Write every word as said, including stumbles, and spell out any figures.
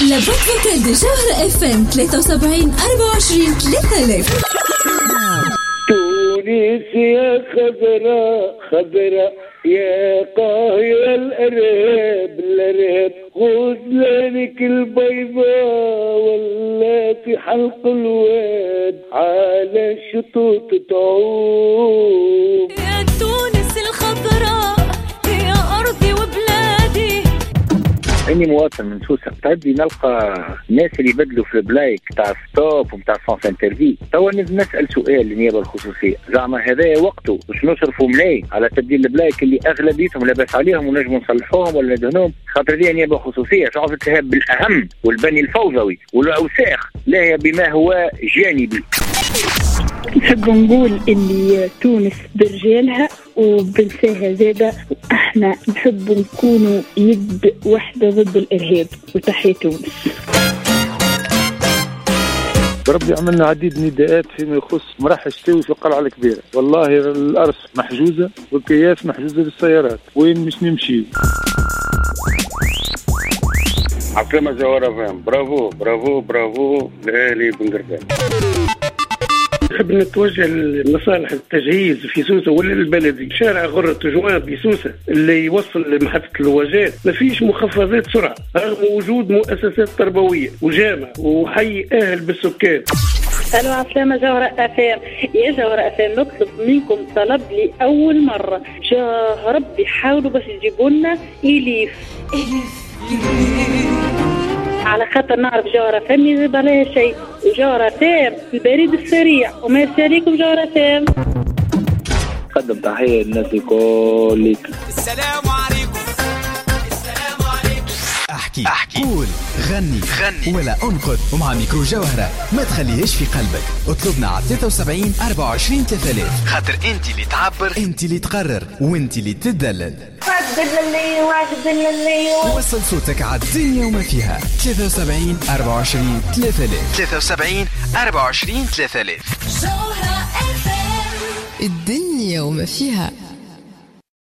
لابد فوكال دي جوهرة اف ام ثلاثة وسبعين أربعة وعشرين ثلاثة آلاف. تونس يا خضراء خضراء يا قاهرة الأرهاب الأرهاب غزلانك البيضاء ولا في حلق الواد على شطوط تعوم. يا تونس الخضراء يا أرضي وبلادي. اني مواطن من سوسة تهدي نلقى ناس اللي يبدلوا في البلايك تاع ستوب ومتاع فرانس انترفي. توا نسأل سؤال للنيابة الخصوصية، زعما هذا وقته باش نصرفوا ملاي على تبديل البلايك اللي اغلبيتهم لاباس عليهم ونجموا نصلحوهم ولا ندهنوهم؟ خاطر دي نيابة خصوصية تعرف تهاب بالاهم والبني الفوضوي والاوساخ لا هي بما هو جانبي. نحب نقول اللي تونس برجالها وبنساها زادة، احنا نحب نكونوا يد واحدة ضد الارهاب. وتحية تونس. ربي عملنا عديد نداءات فيما يخص مراحل الشتوي في القلعة الكبيرة، والله الأرص محجوزة والكياس محجوزة بالسيارات، وين مش نمشي؟ عفلمة جوهرة فهم. برافو برافو برافو لأهلي بنقردان. نحب نتوجه لمصالح التجهيز في سوسة ولا البلدي. شارع غرة جوان بسوسة اللي يوصل لمحطة الواجات ما فيش مخفضات سرعة رغم وجود مؤسسات تربوية وجامع وحي أهل بالسكان. ألو عفلامة جوهرة أفام. يا جوهرة أفام نطلب منكم طلب لأول مرة، يا ربي حاولوا باش يجيبوا لنا إليف إليف على خاطر نعرف جوهرة فم يجب عليها شيء. جوهرة فام البريد السريع وميرسي عليكم جوهرة فام. قدم تحية للناس الكل. السلام عليكم. السلام عليكم. احكي احكي قول غني غني ولا انقد، ومع ميكرو جوهرة ما تخليهش في قلبك. اطلبنا على ثلاثة وسبعين أربعة وعشرين ثلاثة آلاف، خاطر انت اللي تعبر، انت اللي تقرر، وانت اللي تدلل. وصل صوتك على الدنيا وما فيها. ثلاثة وسبعين أربعة وعشرين ثلاثة آلاف، ثلاثة وسبعين أربعة وعشرين ثلاثة آلاف. الدنيا وما فيها.